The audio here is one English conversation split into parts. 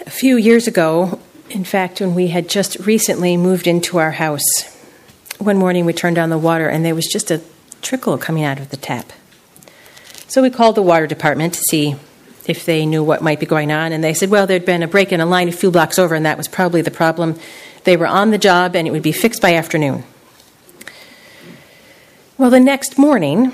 A few years ago, in fact, when we had just recently moved into our house, one morning we turned on the water and there was just a trickle coming out of the tap. So we called the water department to see if they knew what might be going on, and they said, well, there'd been a break in a line a few blocks over, and that was probably the problem. They were on the job, and it would be fixed by afternoon. Well, the next morning,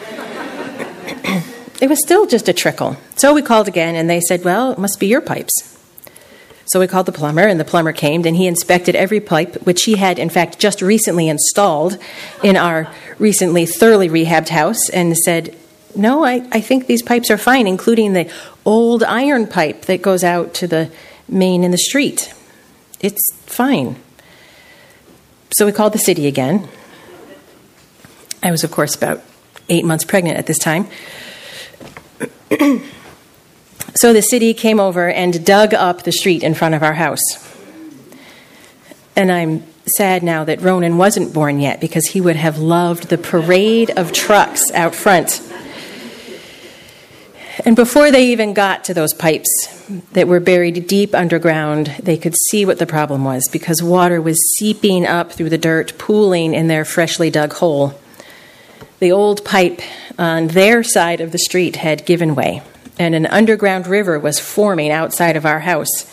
it was still just a trickle. So we called again, and they said, well, it must be your pipes. So we called the plumber, and the plumber came, and he inspected every pipe, which he had, in fact, just recently installed in our recently thoroughly rehabbed house, and said, no, I think these pipes are fine, including the old iron pipe that goes out to the main in the street. It's fine. So we called the city again. I was, of course, about 8 months pregnant at this time. So the city came over and dug up the street in front of our house. And I'm sad now that Ronan wasn't born yet, because he would have loved the parade of trucks out front. And before they even got to those pipes that were buried deep underground, they could see what the problem was, because water was seeping up through the dirt, pooling in their freshly dug hole. The old pipe on their side of the street had given way, and an underground river was forming outside of our house.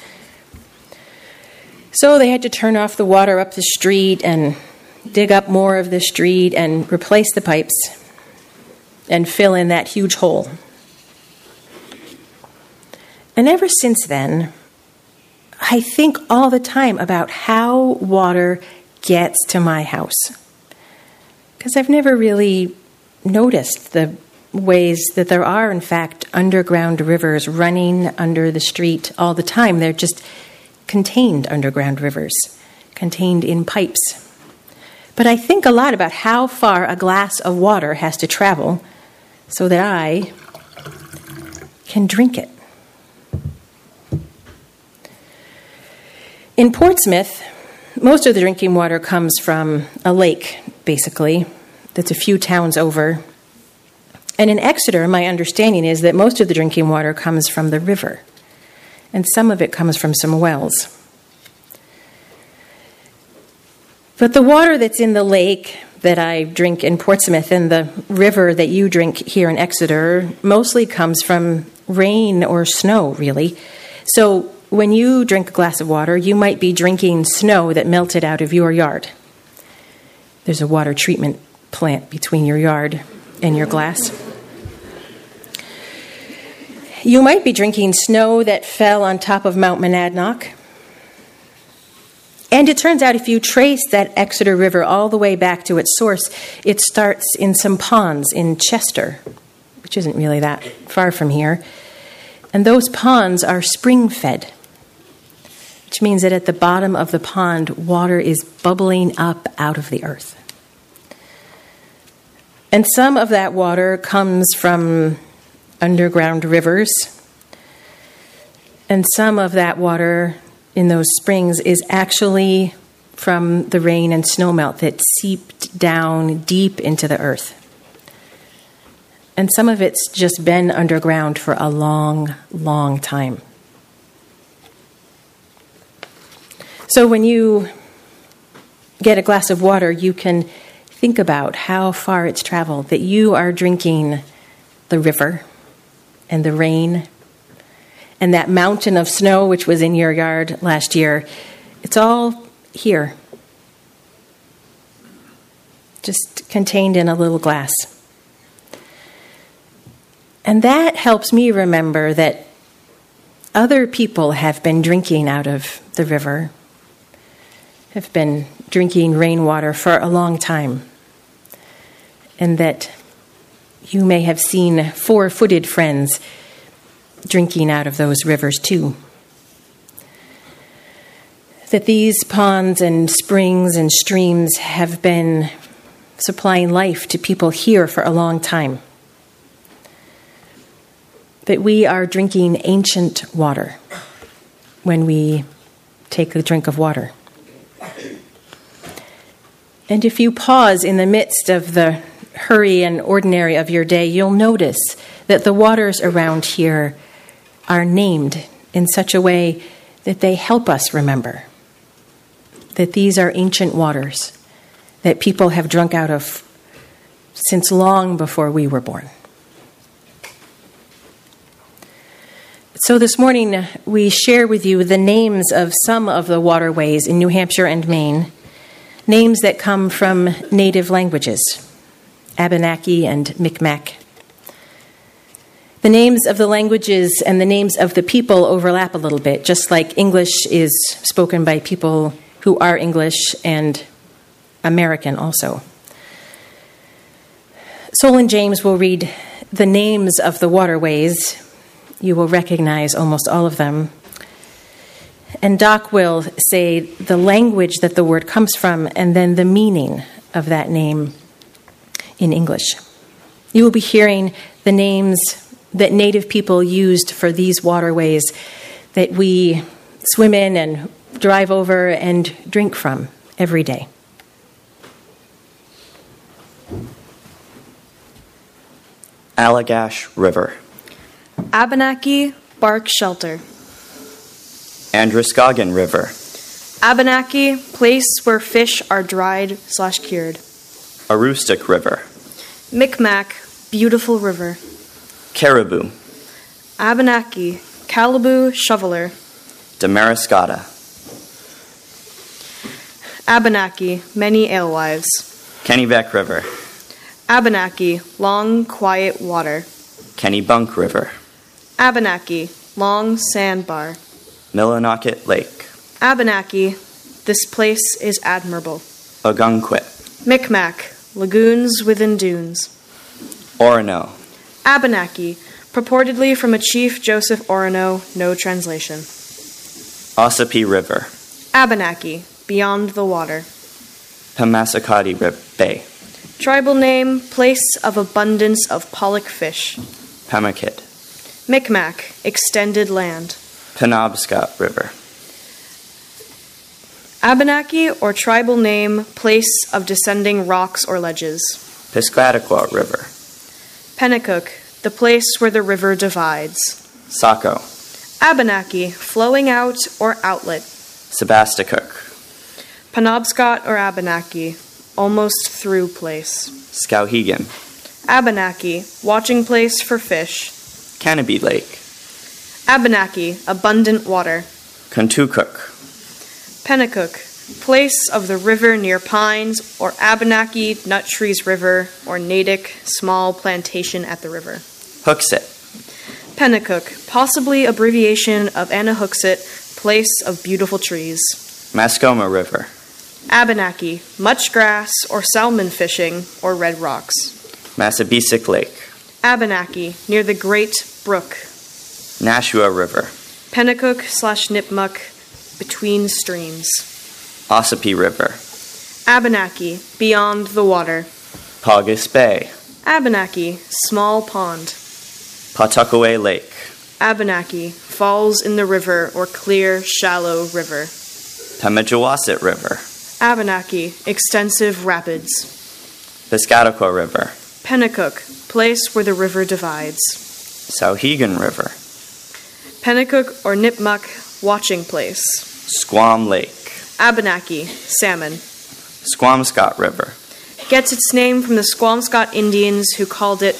So they had to turn off the water up the street and dig up more of the street and replace the pipes and fill in that huge hole. And ever since then, I think all the time about how water gets to my house. Because I've never really noticed the ways that there are, in fact, underground rivers running under the street all the time. They're just contained underground rivers, contained in pipes. But I think a lot about how far a glass of water has to travel so that I can drink it. In Portsmouth, most of the drinking water comes from a lake, basically, that's a few towns over. And in Exeter, my understanding is that most of the drinking water comes from the river, and some of it comes from some wells. But the water that's in the lake that I drink in Portsmouth and the river that you drink here in Exeter mostly comes from rain or snow, really. So when you drink a glass of water, you might be drinking snow that melted out of your yard. There's a water treatment plant between your yard and your glass. You might be drinking snow that fell on top of Mount Monadnock. And it turns out if you trace that Exeter River all the way back to its source, it starts in some ponds in Chester, which isn't really that far from here. And those ponds are spring-fed, which means that at the bottom of the pond, water is bubbling up out of the earth. And some of that water comes from underground rivers, and some of that water in those springs is actually from the rain and snowmelt that seeped down deep into the earth. And some of it's just been underground for a long, long time. So when you get a glass of water, you can think about how far it's traveled, that you are drinking the river and the rain and that mountain of snow which was in your yard last year. It's all here, just contained in a little glass. And that helps me remember that other people have been drinking out of the river, have been drinking rainwater for a long time, and that you may have seen four-footed friends drinking out of those rivers too. That these ponds and springs and streams have been supplying life to people here for a long time. That we are drinking ancient water when we take a drink of water. And if you pause in the midst of the hurry and ordinary of your day, you'll notice that the waters around here are named in such a way that they help us remember that these are ancient waters that people have drunk out of since long before we were born. So this morning, we share with you the names of some of the waterways in New Hampshire and Maine, names that come from native languages, Abenaki and Micmac. The names of the languages and the names of the people overlap a little bit, just like English is spoken by people who are English and American also. Sol and James will read the names of the waterways. You will recognize almost all of them. And Doc will say the language that the word comes from and then the meaning of that name in English. You will be hearing the names that native people used for these waterways that we swim in and drive over and drink from every day. Allagash River. Abenaki Bark Shelter. Androscoggin River. Abenaki Place where fish are dried/cured. Aroostook River. Micmac Beautiful River. Caribou. Abenaki Caliboo Shoveler. Damariscotta. Abenaki Many Alewives. Kennebec River. Abenaki Long Quiet Water. Kennebunk River. Abenaki Long Sandbar. Millinocket Lake. Abenaki This place is admirable. Ogunquit. Micmac Lagoons within dunes. Orono. Abenaki purportedly from a Chief Joseph Orono, no translation. Ossipee River. Abenaki Beyond the water. Passamaquoddy Bay. Tribal name, place of abundance of pollock fish. Pemaquid. Micmac, extended land. Penobscot River. Abenaki or tribal name, place of descending rocks or ledges. Piscataqua River. Pennacook, the place where the river divides. Saco. Abenaki, flowing out or outlet. Sebasticook. Penobscot or Abenaki, almost through place. Skowhegan. Abenaki, watching place for fish. Canopy Lake. Abenaki, abundant water. Contoocook. Pennacook, place of the river near pines, or Abenaki, Nut Trees River, or Natick, small plantation at the river. Hooksett. Pennacook, possibly abbreviation of Anahooksett, place of beautiful trees. Mascoma River. Abenaki, much grass or salmon fishing or red rocks. Massabesic Lake. Abenaki, near the Great Brook. Nashua River. Pennacook/Nipmuc, between streams. Ossipee River. Abenaki, beyond the water. Paugus Bay. Abenaki, small pond. Pawtuckaway Lake. Abenaki, falls in the river or clear, shallow river. Pemigewasset River. Abenaki, extensive rapids. Piscataqua River. Pennacook, place where the river divides. Skowhegan River. Pennacook or Nipmuc, watching place. Squam Lake. Abenaki, salmon. Squamscott River. Gets its name from the Squamscott Indians who called it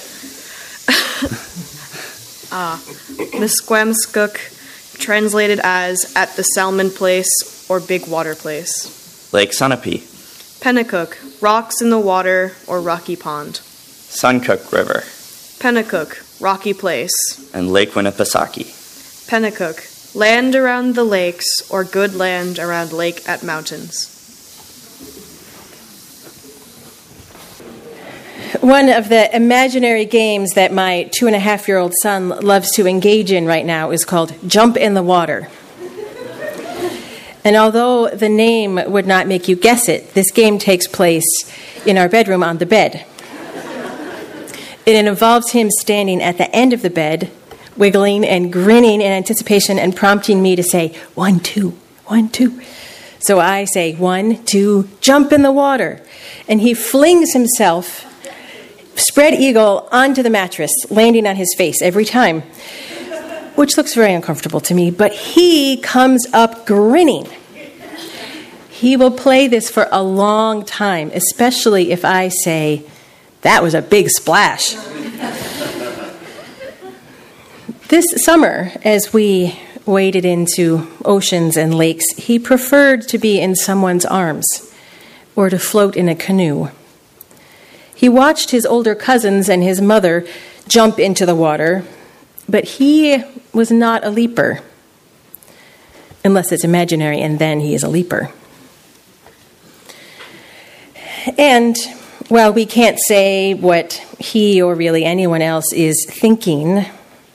the Squamscook, translated as at the Salmon Place or Big Water Place. Lake Sunapee. Pennacook, rocks in the water or rocky pond. Suncook River. Pennacook, rocky place. And Lake Winnipesaukee. Pennacook, land around the lakes or good land around lake at mountains. One of the imaginary games that my 2.5-year-old son loves to engage in right now is called Jump in the Water. And although the name would not make you guess it, this game takes place in our bedroom on the bed. It involves him standing at the end of the bed, wiggling and grinning in anticipation and prompting me to say, 1, 2, 1, 2. So I say, 1, 2, jump in the water. And he flings himself, spread eagle, onto the mattress, landing on his face every time. which looks very uncomfortable to me, but he comes up grinning. He will play this for a long time, especially if I say, "That was a big splash." This summer, as we waded into oceans and lakes, he preferred to be in someone's arms or to float in a canoe. He watched his older cousins and his mother jump into the water, but he was not a leaper, unless it's imaginary, and then he is a leaper. And while we can't say what he or really anyone else is thinking,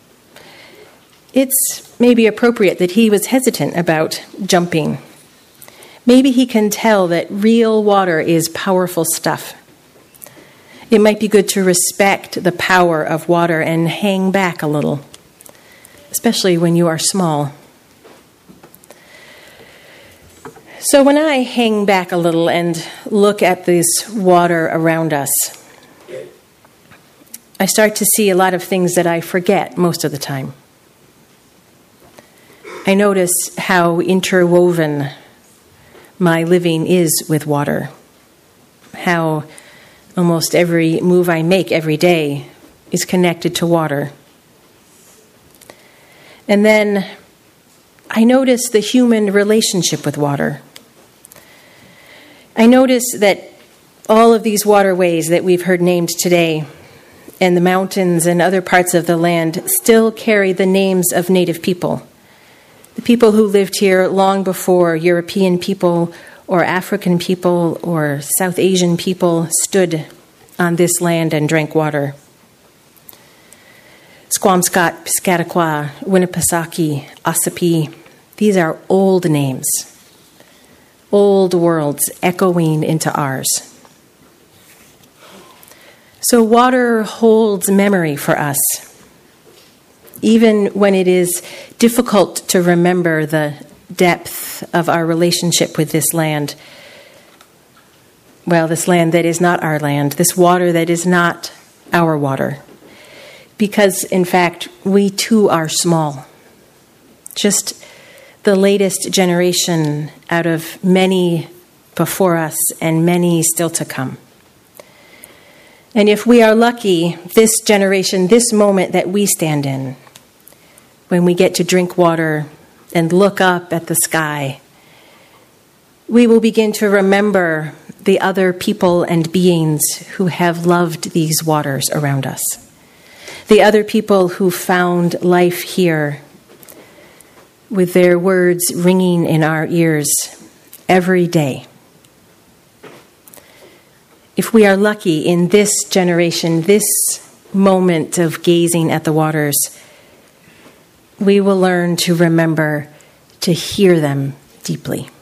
it's maybe appropriate that he was hesitant about jumping. Maybe he can tell that real water is powerful stuff. It might be good to respect the power of water and hang back a little, especially when you are small. So when I hang back a little and look at this water around us, I start to see a lot of things that I forget most of the time. I notice how interwoven my living is with water, how almost every move I make every day is connected to water. And then I notice the human relationship with water. I notice that all of these waterways that we've heard named today, and the mountains and other parts of the land, still carry the names of native people. The people who lived here long before European people or African people or South Asian people stood on this land and drank water. Squamscott, Piscataqua, Winnipesaukee, Ossipee, these are old names, old worlds echoing into ours. So water holds memory for us, even when it is difficult to remember the depth of our relationship with this land. Well, this land that is not our land, this water that is not our water. Because, in fact, we too are small. Just the latest generation out of many before us and many still to come. And if we are lucky, this generation, this moment that we stand in, when we get to drink water and look up at the sky, we will begin to remember the other people and beings who have loved these waters around us. The other people who found life here with their words ringing in our ears every day. If we are lucky in this generation, this moment of gazing at the waters, we will learn to remember to hear them deeply.